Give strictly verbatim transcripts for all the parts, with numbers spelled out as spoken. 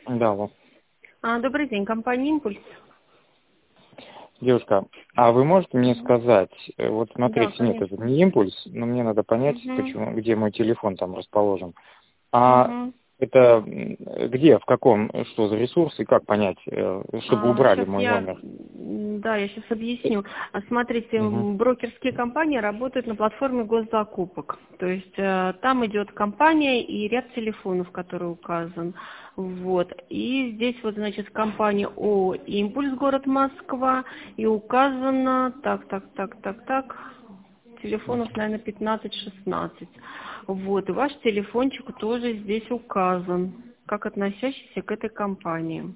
Да, алло. А, добрый день, компания «Импульс». Девушка, а вы можете мне сказать, э, вот Да, смотрите, нет, конечно. это не импульс, но мне надо понять, Угу. почему, где мой телефон там расположен. А Угу. это м, где, в каком, что за ресурс и как понять, э, чтобы А, убрали сейчас мой я, номер? м, да, я сейчас объясню. А, Смотрите, Угу. м, брокерские компании работают на платформе госзакупок. То есть э, там идет компания и ряд телефонов, который указан. Вот. И здесь вот, значит, компания ООО «Импульс», город Москва, и указано, так, так, так, так, так, телефонов, наверное, пятнадцать-шестнадцать. Вот, и ваш телефончик тоже здесь указан, как относящийся к этой компании.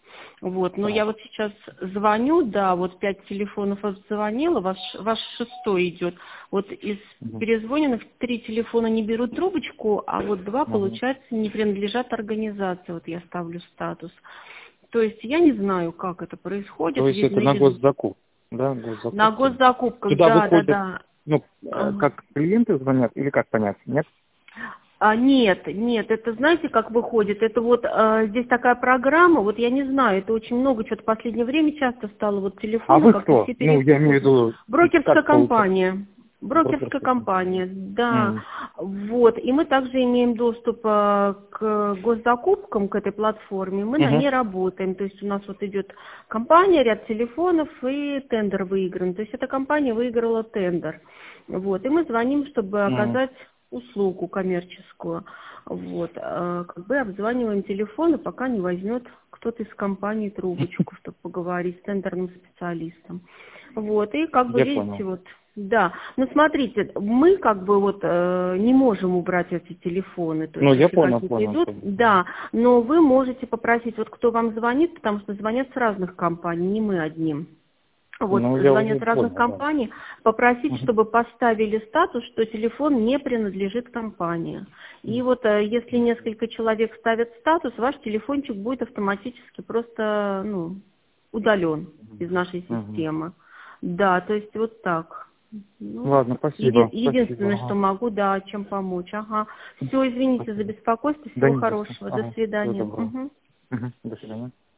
Вот, но я Так. вот сейчас звоню, да, вот пять телефонов обзвонила, ваш, ваш шестой идет. Вот из Угу. перезвоненных три телефона не берут трубочку, а вот два, Угу. получается, не принадлежат организации. Вот я ставлю статус. То есть я не знаю, как это происходит, То есть видно, это на или госзакуп, да, на госзакупки? госзакупках, Туда да, да, выходят, да. ну, э, Ага. как клиенты звонят или как понять, нет? А, нет, нет, это знаете, как выходит? Это вот э, здесь такая программа, вот я не знаю, это очень много, что-то в последнее время часто стало, вот А телефоны вы как-то кто? все Ну, я имею в перепутаны. виду, Брокерская как получается, компания. Брокерская брокерская компания. компания, да. М. Вот. И мы также имеем доступ э, к госзакупкам, к этой платформе. Мы на Мгм. ней работаем. То есть у нас вот идет компания, ряд телефонов и тендер выигран. То есть эта компания выиграла тендер. Вот. И мы звоним, чтобы М. оказать услугу коммерческую. Вот. А, Как бы обзваниваем телефоны, пока не возьмет кто-то из компании трубочку, чтобы поговорить с тендерным специалистом. Вот. И как бы Я видите, понял. вот, да. Но смотрите, мы как бы вот э, не можем убрать эти телефоны, то Ну, есть я если понял, какие-то понял. идут, понял. да, но вы можете попросить, вот кто вам звонит, потому что звонят с разных компаний, не мы одним. Вот, Ну, я звонят уже с разных понял, да. компаний, попросить, Мгм. чтобы поставили статус, что телефон не принадлежит компании. И вот э, если несколько человек ставят статус, ваш телефончик будет автоматически просто, ну, удален из нашей Мгм. системы. Да, то есть вот так. Ну, Ладно, еди- спасибо. Спасибо. единственное, что Ага. могу, да, чем помочь. Ага. Все, извините за Спасибо. беспокойство, Да всего не за что. хорошего, до Ага. Всего свидания. доброго. Мгм. Мгм. До свидания.